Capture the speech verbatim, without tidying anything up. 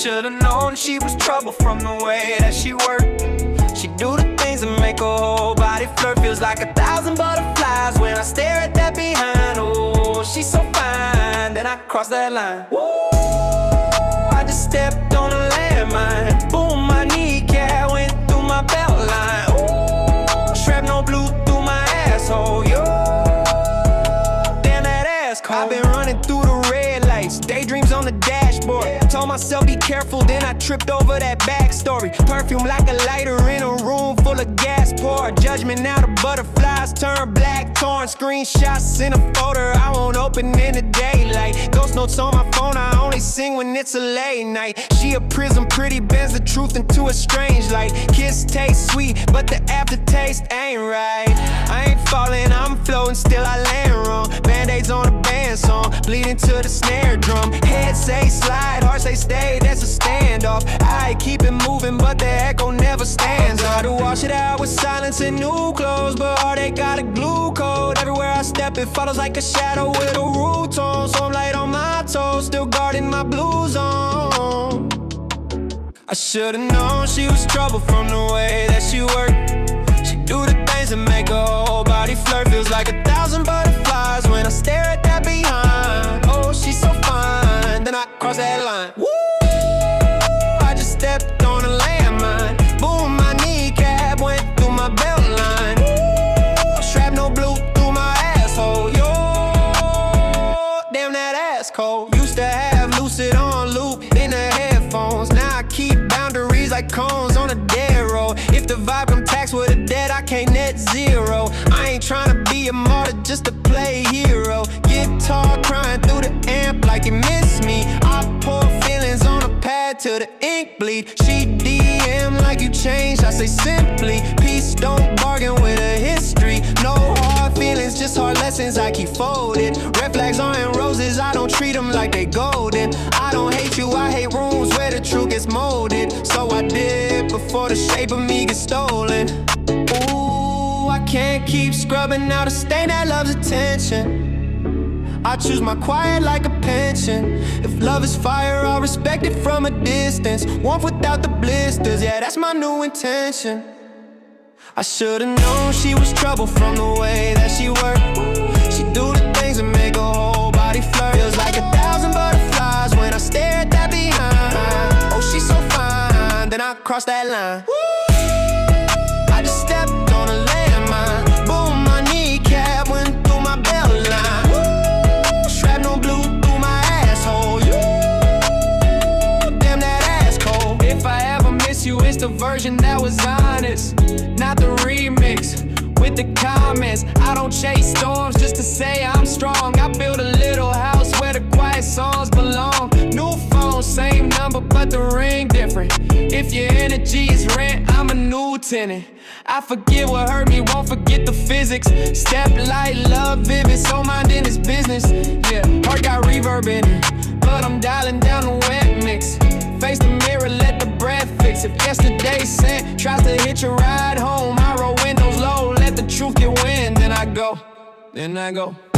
should've known she was trouble from the way that she worked. She do the things that make her whole body flirt. Feels like a thousand butterflies when I stare at that behind. Oh, she's so fine, then I cross that line. Woo! I just stepped on a landmine. Boom, my kneecap went through my belt line. Ooh, shrapnel blew through my asshole. Yo, damn that ass cold. I've been running through the red lights, daydreams on the dashboard. Told myself be careful, then I tripped over that backstory. Perfume like a lighter in a room full of gas pour. Judgment now the butterflies turn black, torn screenshots in a folder I won't open in the daylight. Ghost notes on my phone, I only sing when it's a late night. She a prism, pretty, bends the truth into a strange light. Kiss taste sweet, but the aftertaste ain't right. I ain't falling, I'm floating, still I land wrong. Band-aids on a band song, bleeding to the snare drum. Head say slide, heart say stay, that's a standoff. I keep it moving, but the echo never stands. Hard to wash it out with silence and new clothes, but heartache got a glue code. Everywhere I step, it follows like a shadow with a root tone. So I'm light on my toes, still guarding my blue zone. I should've known she was trouble from the way that she worked. She do the things that make her whole body flirt. Feels like a thousand butterflies when I stare at that behind. Oh, she's so fine, then I cross that line. Woo! I just stepped on a landmine. Boom, my kneecap went through my belt line. Woo! Shrapnel blew through my asshole. Yo, damn that ass cold. Used to have Lucid on loop in the headphones. Now I keep boundaries like cones on a dead road. If the vibe I'm taxed with a debt, I can't net zero. I ain't tryna be a martyr just to play hero. Guitar crying through the amp like it missed me. I pour feelings on a pad till the ink bleed. She D M like you changed, I say simply peace, don't bargain with a history. No hard feelings, just hard lessons I keep folded. Red flags aren't roses, I don't treat them like they golden. I don't hate you, I hate rooms where the truth gets molded. So I did before the shape of me gets stolen. Ooh, I can't keep scrubbing out a stain that loves attention. I choose my quiet like a pension. If love is fire, I'll respect it from a distance. Warmth without the blisters, yeah, that's my new intention. I should've known she was trouble from the way that she worked. She do the things that make her whole body flirt. Feels like a thousand butterflies when I stare at that behind. Oh, she's so fine, then I cross that line. I just stepped on a landmine. Boom, my kneecap went through my belt line. Shrapnel blew through my asshole. Damn that ass cold. If I ever miss you, it's the version that was honest, not the remix with the comments. I don't chase storms just to say I'm strong. I build a little house where the quiet songs belong. New phone, same number, but the ring different. If your energy is rent, I'm a new tenant. I forget what hurt me, won't forget the physics. Step light, love vivid, so mind in his business. Yeah, heart got reverb in it, but I'm dialing down the wet mix. Face the mirror, let the breath fix. If yesterday's scent tries to hitch a ride home, I roll windows low, let the truth get wind. Then I go, then I go.